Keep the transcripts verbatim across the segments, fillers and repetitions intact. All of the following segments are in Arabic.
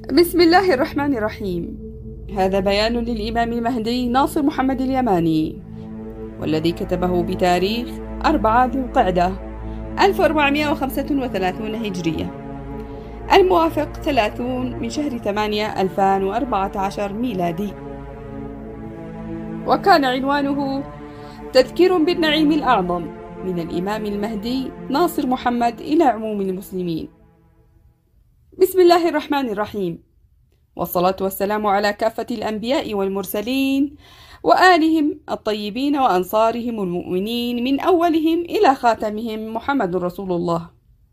بسم الله الرحمن الرحيم. هذا بيان للإمام المهدي ناصر محمد اليماني، والذي كتبه بتاريخ أربعة ذي القعدة ألف وأربعمائة وخمسة وثلاثين هجرية، الموافق ثلاثين من شهر ثمانية ألفين وأربعة عشر ميلادي. وكان عنوانه تذكير بالنعيم الأعظم من الإمام المهدي ناصر محمد إلى عموم المسلمين. بسم الله الرحمن الرحيم، والصلاة والسلام على كافة الأنبياء والمرسلين وآلهم الطيبين وأنصارهم المؤمنين من أولهم إلى خاتمهم محمد رسول الله.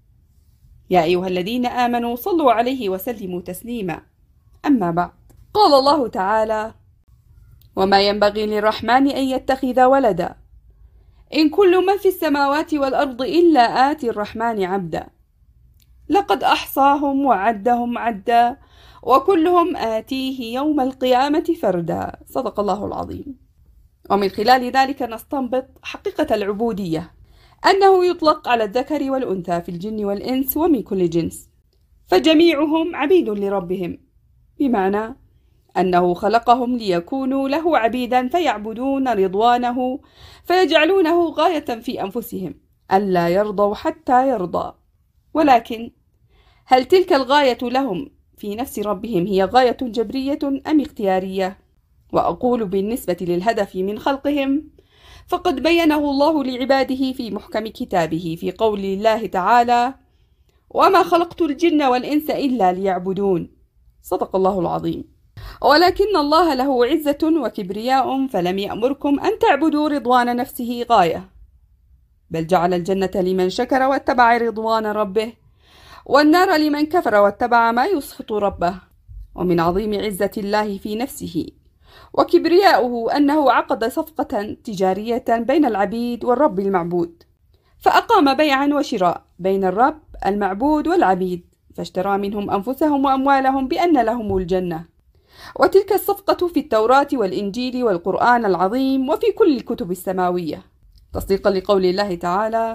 يا أيها الذين آمنوا صلوا عليه وسلموا تسليما. أما بعد، قال الله تعالى: وما ينبغي للرحمن أن يتخذ ولدا إن كل من في السماوات والأرض إلا آتي الرحمن عبدا لقد أحصاهم وعدهم عدا وكلهم آتيه يوم القيامة فردا. صدق الله العظيم. ومن خلال ذلك نستنبط حقيقة العبودية، أنه يطلق على الذكر والأنثى في الجن والإنس ومن كل جنس، فجميعهم عبيد لربهم، بمعنى أنه خلقهم ليكونوا له عبيدا فيعبدون رضوانه، فيجعلونه غاية في أنفسهم ألا يرضوا حتى يرضى. ولكن هل تلك الغاية لهم في نفس ربهم هي غاية جبرية أم اختيارية؟ وأقول بالنسبة للهدف من خلقهم فقد بينه الله لعباده في محكم كتابه في قول الله تعالى: وما خلقت الجن والإنس إلا ليعبدون. صدق الله العظيم. ولكن الله له عزة وكبرياء، فلم يأمركم أن تعبدوا رضوان نفسه غاية، بل جعل الجنة لمن شكر واتبع رضوان ربه، والنار لمن كفر واتبع ما يسخط ربه. ومن عظيم عزة الله في نفسه وكبرياؤه أنه عقد صفقة تجارية بين العبيد والرب المعبود، فأقام بيعا وشراء بين الرب المعبود والعبيد، فاشترى منهم أنفسهم وأموالهم بأن لهم الجنة. وتلك الصفقة في التوراة والإنجيل والقرآن العظيم وفي كل الكتب السماوية، تصديقا لقول الله تعالى: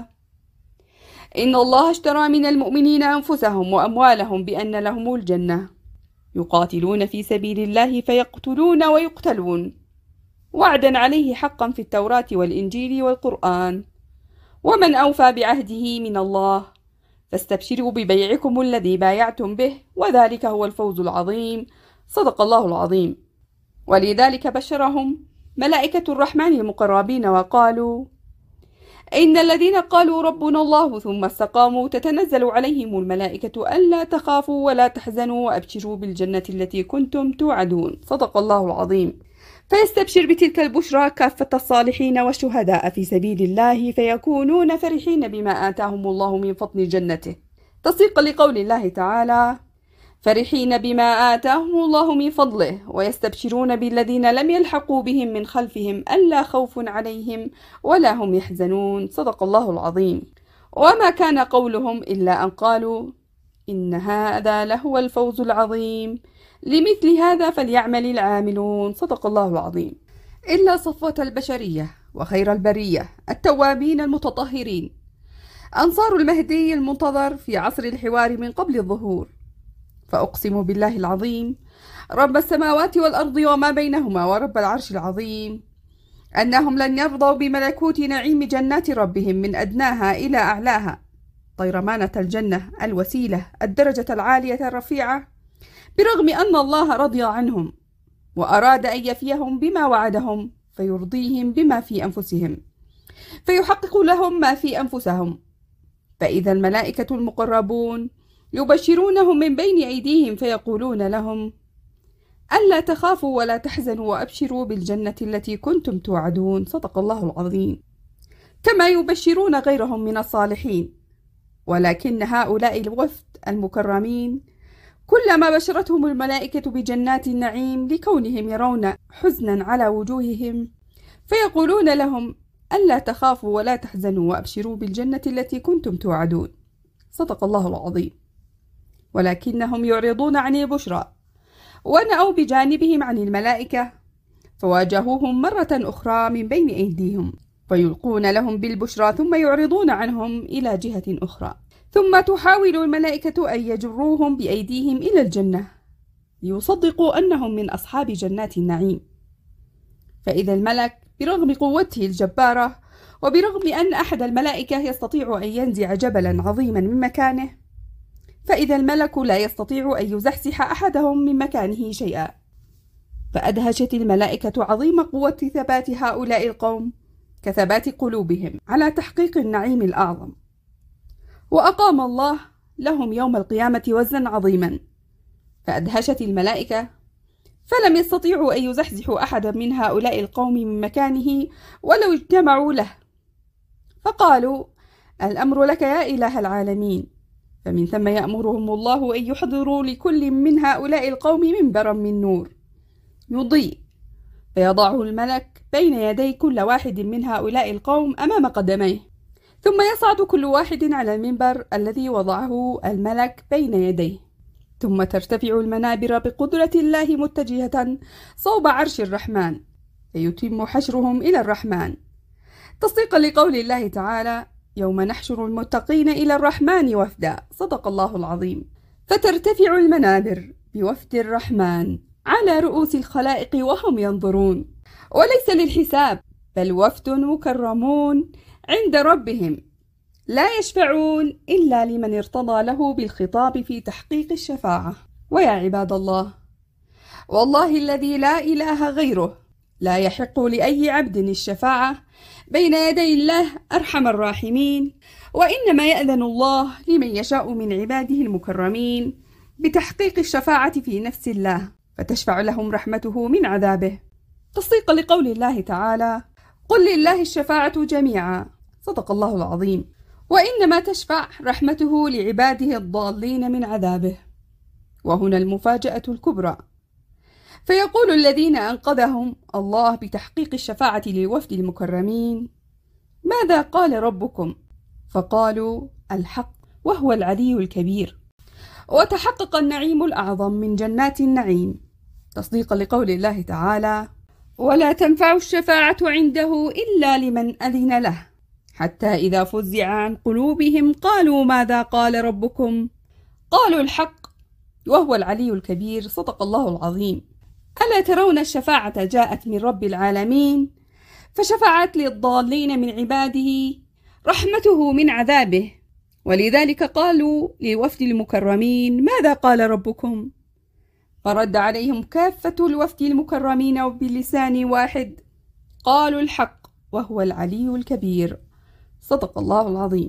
إن الله اشترى من المؤمنين أنفسهم وأموالهم بأن لهم الجنة يقاتلون في سبيل الله فيقتلون ويقتلون، وعدا عليه حقا في التوراة والإنجيل والقرآن، ومن أوفى بعهده من الله، فاستبشروا ببيعكم الذي بايعتم به، وذلك هو الفوز العظيم. صدق الله العظيم. ولذلك بشرهم ملائكة الرحمن المقربين وقالوا: إن الذين قالوا ربنا الله ثم استقاموا تتنزل عليهم الملائكة ألا تخافوا ولا تحزنوا وأبشروا بالجنة التي كنتم توعدون. صدق الله العظيم. فيستبشر بتلك البشرى كافة الصالحين والشهداء في سبيل الله، فيكونون فرحين بما آتاهم الله من فضل جنته، تصديقا لقول الله تعالى: فرحين بما آتاهم الله من فضله ويستبشرون بالذين لم يلحقوا بهم من خلفهم ألا خوف عليهم ولا هم يحزنون. صدق الله العظيم. وما كان قولهم إلا أن قالوا: إن هذا لهو الفوز العظيم، لمثل هذا فليعمل العاملون. صدق الله العظيم. إلا صفوة البشرية وخير البرية التوابين المتطهرين، أنصار المهدي المنتظر في عصر الحوار من قبل الظهور، فأقسم بالله العظيم رب السماوات والأرض وما بينهما ورب العرش العظيم أنهم لن يرضوا بملكوت نعيم جنات ربهم من أدناها إلى أعلاها، طيرمانة الجنة الوسيلة الدرجة العالية الرفيعة، برغم أن الله رضي عنهم وأراد أن يفيهم بما وعدهم فيرضيهم بما في أنفسهم، فيحقق لهم ما في أنفسهم. فإذا الملائكة المقربون يبشرونهم من بين أيديهم فيقولون لهم: ألا تخافوا ولا تحزنوا وأبشروا بالجنة التي كنتم توعدون. صدق الله العظيم. كما يبشرون غيرهم من الصالحين، ولكن هؤلاء الوفد المكرمين كلما بشرتهم الملائكة بجنات النعيم لكونهم يرون حزنا على وجوههم فيقولون لهم: ألا تخافوا ولا تحزنوا وأبشروا بالجنة التي كنتم توعدون. صدق الله العظيم. ولكنهم يعرضون عن البشرى ونأوا بجانبهم عن الملائكة، فواجهوهم مرة أخرى من بين أيديهم فيلقون لهم بالبشرى ثم يعرضون عنهم إلى جهة أخرى، ثم تحاول الملائكة أن يجروهم بأيديهم إلى الجنة، ليصدقوا أنهم من أصحاب جنات النعيم. فإذا الملك برغم قوته الجبارة وبرغم أن أحد الملائكة يستطيع أن ينزع جبلا عظيما من مكانه، فإذا الملك لا يستطيع أن يزحزح أحدهم من مكانه شيئا. فأدهشت الملائكة عظيم قوة ثبات هؤلاء القوم كثبات قلوبهم على تحقيق النعيم الأعظم. وأقام الله لهم يوم القيامة وزنا عظيما، فأدهشت الملائكة فلم يستطيعوا أن يزحزحوا أحدا من هؤلاء القوم من مكانه ولو اجتمعوا له، فقالوا: الأمر لك يا إله العالمين. فمن ثم يأمرهم الله أن يحضروا لكل من هؤلاء القوم منبرا من نور يضيء، فيضعه الملك بين يدي كل واحد من هؤلاء القوم أمام قدميه، ثم يصعد كل واحد على المنبر الذي وضعه الملك بين يديه، ثم ترتفع المنابر بقدرة الله متجهة صوب عرش الرحمن، فيتم حشرهم إلى الرحمن، تصديقا لقول الله تعالى: يوم نحشر المتقين إلى الرحمن وفدا. صدق الله العظيم. فترتفع المنابر بوفد الرحمن على رؤوس الخلائق وهم ينظرون، وليس للحساب، بل وفد مكرمون عند ربهم لا يشفعون إلا لمن ارتضى له بالخطاب في تحقيق الشفاعة. ويا عباد الله، والله الذي لا إله غيره لا يحق لأي عبد الشفاعة بين يدي الله أرحم الراحمين، وإنما يأذن الله لمن يشاء من عباده المكرمين بتحقيق الشفاعة في نفس الله، فتشفع لهم رحمته من عذابه، تصديقا لقول الله تعالى: قل لله الشفاعة جميعا. صدق الله العظيم. وإنما تشفع رحمته لعباده الضالين من عذابه. وهنا المفاجأة الكبرى، فيقول الذين أنقذهم الله بتحقيق الشفاعة للوفد المكرمين: ماذا قال ربكم؟ فقالوا: الحق وهو العلي الكبير. وتحقق النعيم الأعظم من جنات النعيم، تصديقا لقول الله تعالى: ولا تنفع الشفاعة عنده إلا لمن أذن له، حتى إذا فزع عن قلوبهم قالوا ماذا قال ربكم؟ قالوا الحق وهو العلي الكبير. صدق الله العظيم. ألا ترون الشفاعة جاءت من رب العالمين، فشفعت للضالين من عباده رحمته من عذابه، ولذلك قالوا للوفد المكرمين: ماذا قال ربكم؟ فرد عليهم كافة الوفد المكرمين بلسان واحد: قالوا الحق وهو العلي الكبير. صدق الله العظيم.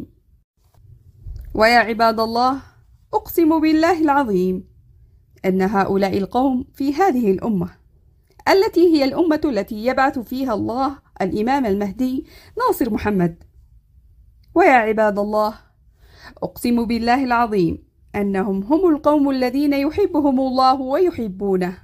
ويا عباد الله، أقسم بالله العظيم أن هؤلاء القوم في هذه الأمة التي هي الأمة التي يبعث فيها الله الإمام المهدي ناصر محمد. ويا عباد الله، أقسم بالله العظيم أنهم هم القوم الذين يحبهم الله ويحبونه.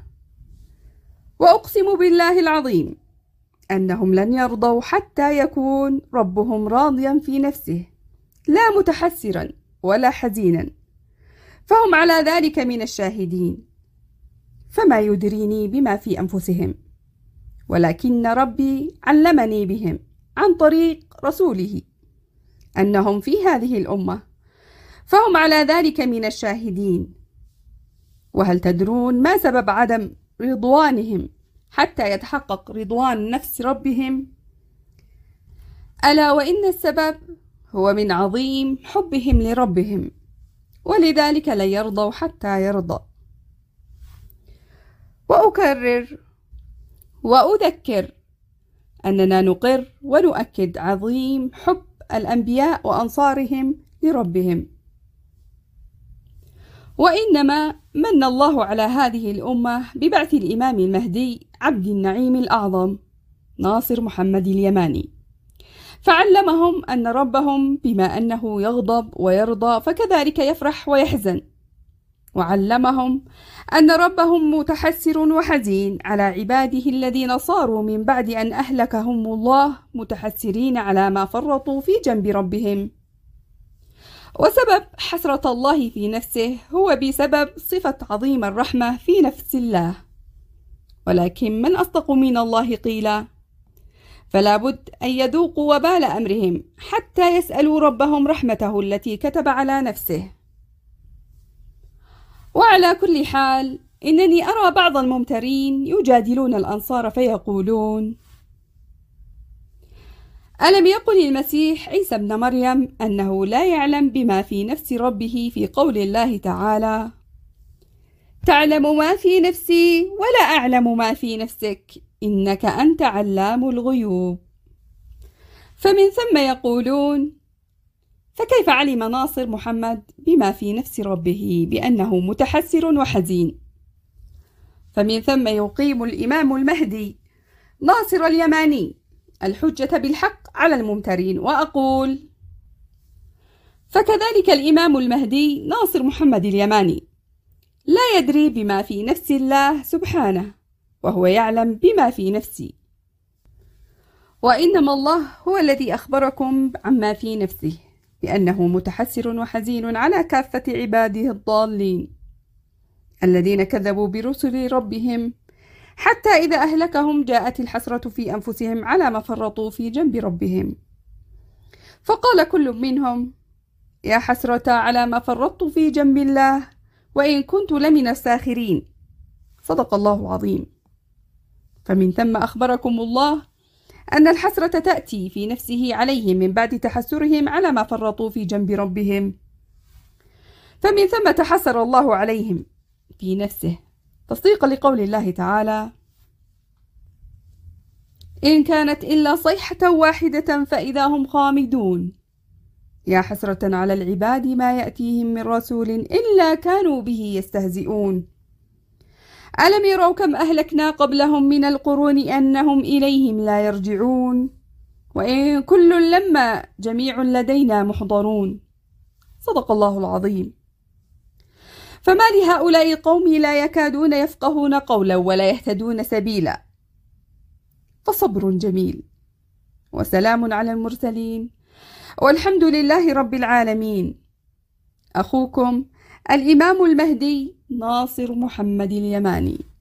وأقسم بالله العظيم أنهم لن يرضوا حتى يكون ربهم راضيا في نفسه، لا متحسرا ولا حزينا، فهم على ذلك من الشاهدين. فما يدريني بما في أنفسهم، ولكن ربي علمني بهم عن طريق رسوله أنهم في هذه الأمة، فهم على ذلك من الشاهدين. وهل تدرون ما سبب عدم رضوانهم حتى يتحقق رضوان نفس ربهم؟ ألا وإن السبب هو من عظيم حبهم لربهم، ولذلك لن يرضوا حتى يرضى. وأكرر وأذكر أننا نقر ونؤكد عظيم حب الأنبياء وأنصارهم لربهم، وإنما من الله على هذه الأمة ببعث الإمام المهدي عبد النعيم الأعظم ناصر محمد اليماني، فعلمهم أن ربهم بما أنه يغضب ويرضى فكذلك يفرح ويحزن، وعلمهم أن ربهم متحسر وحزين على عباده الذين صاروا من بعد أن أهلكهم الله متحسرين على ما فرطوا في جنب ربهم. وسبب حسرة الله في نفسه هو بسبب صفة عظيم الرحمة في نفس الله. ولكن من أصدق من الله قيلا؟ فلا بد أن يذوقوا وبال أمرهم حتى يسألوا ربهم رحمته التي كتب على نفسه. وعلى كل حال، إنني أرى بعض الممترين يجادلون الأنصار فيقولون: ألم يقل المسيح عيسى ابن مريم أنه لا يعلم بما في نفس ربه في قول الله تعالى: تعلم ما في نفسي ولا أعلم ما في نفسك إنك أنت علام الغيوب. فمن ثم يقولون: فكيف علم ناصر محمد بما في نفس ربه بأنه متحسر وحزين؟ فمن ثم يقيم الإمام المهدي ناصر اليماني الحجة بالحق على الممترين، وأقول: فكذلك الإمام المهدي ناصر محمد اليماني لا يدري بما في نفس الله سبحانه، وهو يعلم بما في نفسي، وإنما الله هو الذي أخبركم عما في نفسه بأنه متحسر وحزين على كافة عباده الضالين الذين كذبوا برسل ربهم، حتى إذا أهلكهم جاءت الحسرة في أنفسهم على ما فرطوا في جنب ربهم، فقال كل منهم: يا حسرة على ما فرطت في جنب الله وإن كنت لمن الساخرين. صدق الله العظيم. فمن ثم أخبركم الله أن الحسرة تأتي في نفسه عليهم من بعد تحسرهم على ما فرطوا في جنب ربهم، فمن ثم تحسر الله عليهم في نفسه تصديقا لقول الله تعالى: إن كانت إلا صيحة واحدة فإذا هم خامدون. يا حسرة على العباد ما يأتيهم من رسول إلا كانوا به يستهزئون. ألم يروا كم أهلكنا قبلهم من القرون أنهم إليهم لا يرجعون، وإن كل لما جميع لدينا محضرون. صدق الله العظيم. فما لهؤلاء القوم لا يكادون يفقهون قولا ولا يهتدون سبيلا. فصبر جميل، وسلام على المرسلين، والحمد لله رب العالمين. أخوكم الإمام المهدي ناصر محمد اليماني.